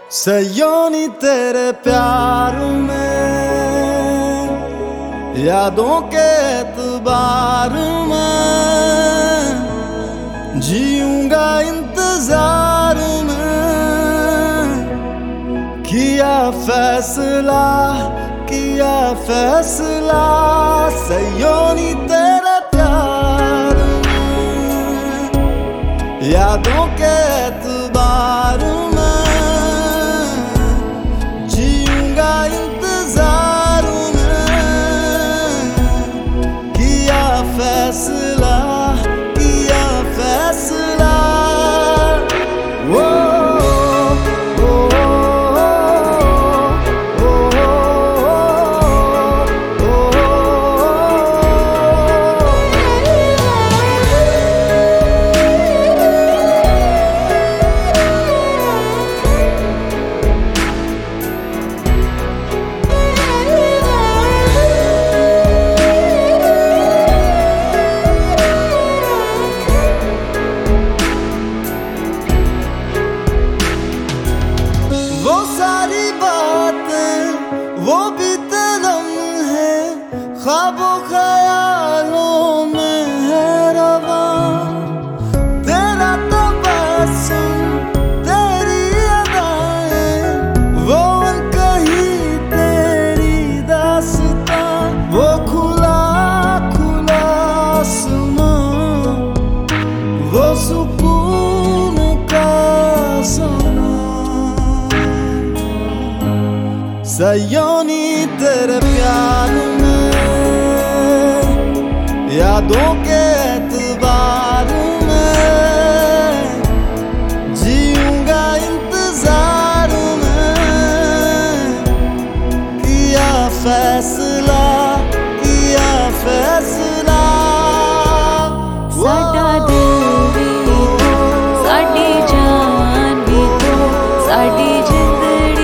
सयोनी तेरे प्यार में, यादों के एतबार में जीऊंगा इंतजार में। किया फैसला सयोनी तेरे प्यार में, यादों के एतबार में जीऊंगा इंतजार में। किया फैसला वो सारी बातें वो भी तेरम है, ख्वाबों ख्यालों में है रवा। तेरा तबस्सुम तेरी अदाएं, वो कही तेरी दास्तां। वो खुला आसमां, वो सुकून का समा। सयोनी तेरे प्यार में, यादों के एतबार में जीऊंगा इंतजार में। किया फैसला साडा दिल भी तो, साडी जान भी तो, साडी जिंदड़ी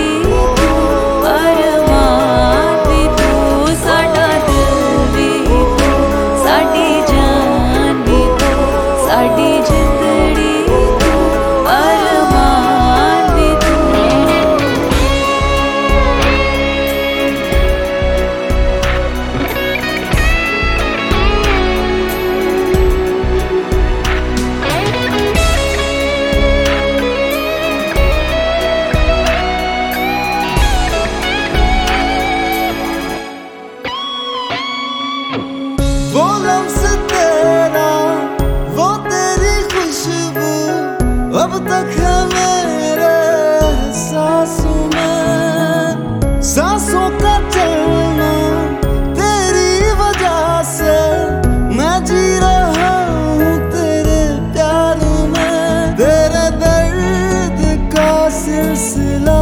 वो लफ्ज़ तेरा, वो तेरी खुशबू अब तक है मेरे एहसासों में। सांसों का चलना तेरी वजह से, मैं जी रहा हूँ तेरे प्यार में। तेरे दर्द का सिलसिला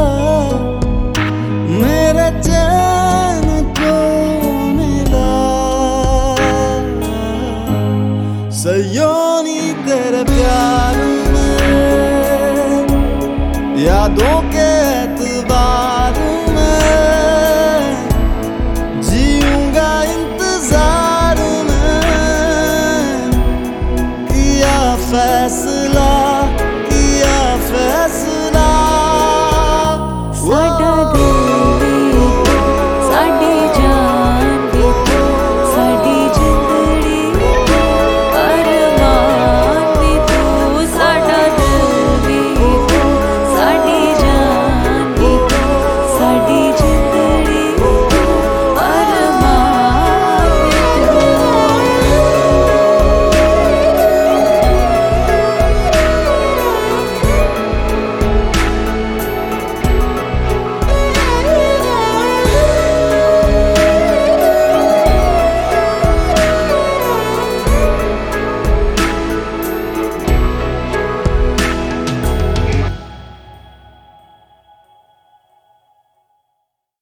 मेरे चैन को मिला। सयोनी तेरे प्यार में, यादों के एतबार में जीऊंगा इंतजार में। किया फैसला